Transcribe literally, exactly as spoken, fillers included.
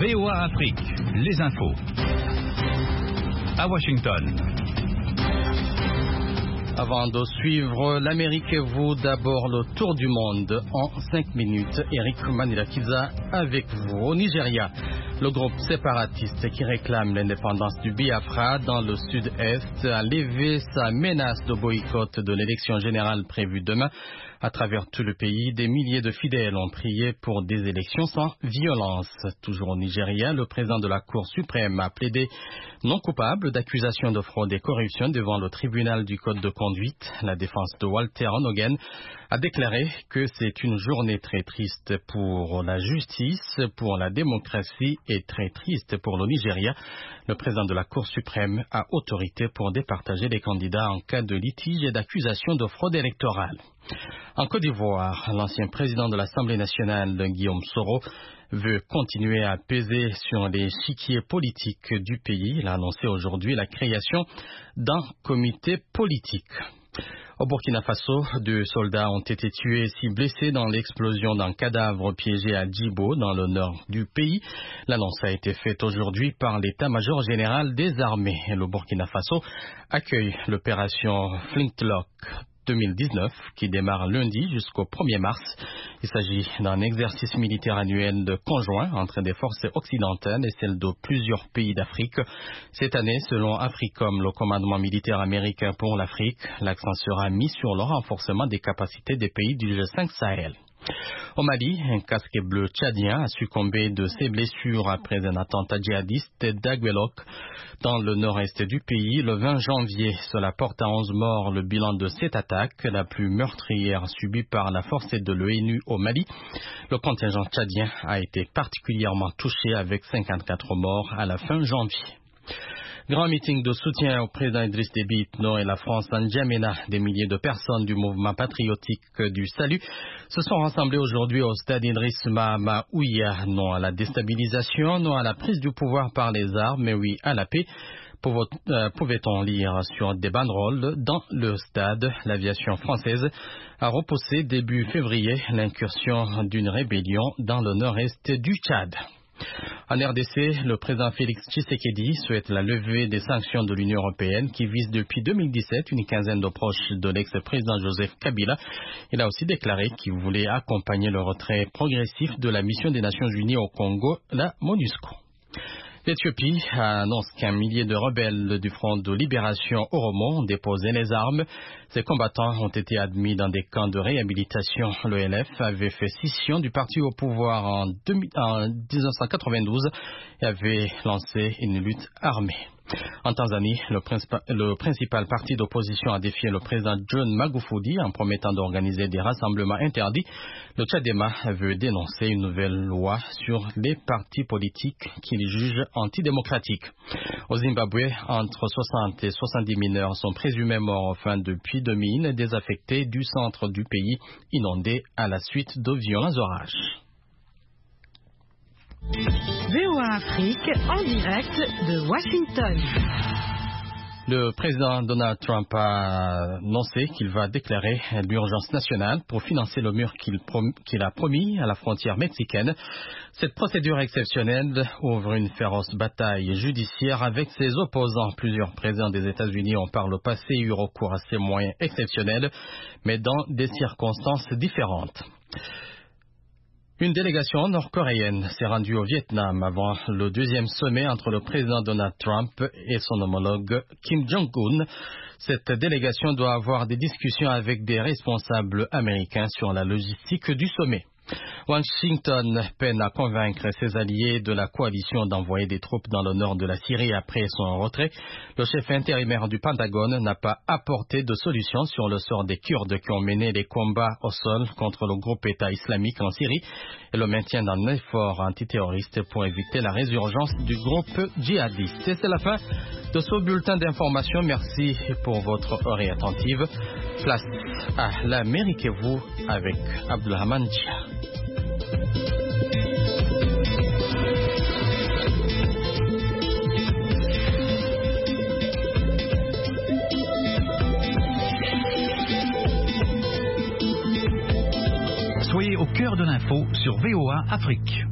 V O A Afrique, les infos. À Washington. Avant de suivre l'Amérique et vous, d'abord le tour du monde en cinq minutes. Eric Manirakiza avec vous. Au Nigeria, le groupe séparatiste qui réclame l'indépendance du Biafra dans le sud-est a levé sa menace de boycott de l'élection générale prévue demain. À travers tout le pays, des milliers de fidèles ont prié pour des élections sans violence. Toujours au Nigeria, le président de la Cour suprême a plaidé non coupable d'accusations de fraude et corruption devant le tribunal du Code de conduite. La défense de Walter Onogen a déclaré que c'est une journée très triste pour la justice, pour la démocratie et très triste pour le Nigeria. Le président de la Cour suprême a autorité pour départager les candidats en cas de litige et d'accusation de fraude électorale. En Côte d'Ivoire, l'ancien président de l'Assemblée nationale, Guillaume Soro, veut continuer à peser sur l'échiquier politique du pays. Il a annoncé aujourd'hui la création d'un comité politique. Au Burkina Faso, deux soldats ont été tués et six blessés dans l'explosion d'un cadavre piégé à Djibo, dans le nord du pays. L'annonce a été faite aujourd'hui par l'état-major général des armées. Le Burkina Faso accueille l'opération Flintlock deux mille dix-neuf qui démarre lundi jusqu'au premier mars. Il s'agit d'un exercice militaire annuel de conjoint entre des forces occidentales et celles de plusieurs pays d'Afrique. Cette année, selon AFRICOM, le commandement militaire américain pour l'Afrique, l'accent sera mis sur le renforcement des capacités des pays du G cinq Sahel. Au Mali, un casque bleu tchadien a succombé de ses blessures après un attentat djihadiste d'Aguelok dans le nord-est du pays le vingt janvier. Cela porte à onze morts le bilan de cette attaque, la plus meurtrière subie par la force de l'ONU au Mali. Le contingent tchadien a été particulièrement touché avec cinquante-quatre morts à la fin janvier. Grand meeting de soutien au président Idriss Déby Itno et la France en N'Djamena. Des milliers de personnes du mouvement patriotique du Salut se sont rassemblées aujourd'hui au stade Idriss Mahama Ouya. Non à la déstabilisation, non à la prise du pouvoir par les armes, mais oui à la paix. Pouvait-on lire sur des banderoles dans le stade. L'aviation française a repoussé début février l'incursion d'une rébellion dans le nord-est du Tchad. En R D C, le président Félix Tshisekedi souhaite la levée des sanctions de l'Union européenne qui visent depuis deux mille dix-sept une quinzaine de proches de l'ex-président Joseph Kabila. Il a aussi déclaré qu'il voulait accompagner le retrait progressif de la mission des Nations Unies au Congo, la MONUSCO. L'Éthiopie annonce qu'un millier de rebelles du Front de Libération Oromo ont déposé les armes. Ces combattants ont été admis dans des camps de réhabilitation. Le L F avait fait scission du parti au pouvoir en, deux mille, en dix-neuf cent quatre-vingt-douze et avait lancé une lutte armée. En Tanzanie, le, principal, le principal parti d'opposition a défié le président John Magufuli en promettant d'organiser des rassemblements interdits. Le Tchadema veut dénoncer une nouvelle loi sur les partis politiques qu'il juge antidémocratiques. Au Zimbabwe, entre soixante et soixante-dix mineurs sont présumés morts enfin depuis deux mille, désaffectés du centre du pays inondé à la suite de violents orages. V O A Afrique en direct de Washington. Le président Donald Trump a annoncé qu'il va déclarer l'urgence nationale pour financer le mur qu'il, prom- qu'il a promis à la frontière mexicaine. Cette procédure exceptionnelle ouvre une féroce bataille judiciaire avec ses opposants. Plusieurs présidents des États-Unis ont par le passé eu recours à ces moyens exceptionnels, mais dans des circonstances différentes. Une délégation nord-coréenne s'est rendue au Vietnam avant le deuxième sommet entre le président Donald Trump et son homologue Kim Jong-un. Cette délégation doit avoir des discussions avec des responsables américains sur la logistique du sommet. Washington peine à convaincre ses alliés de la coalition d'envoyer des troupes dans le nord de la Syrie après son retrait. Le chef intérimaire du Pentagone n'a pas apporté de solution sur le sort des Kurdes qui ont mené les combats au sol contre le groupe État islamique en Syrie et le maintien d'un effort antiterroriste pour éviter la résurgence du groupe djihadiste. Et c'est la fin de ce bulletin d'information. Merci pour votre oreille attentive. Place à l'Amérique et vous avec Abdelrahman Dia. Soyez au cœur de l'info sur V O A Afrique.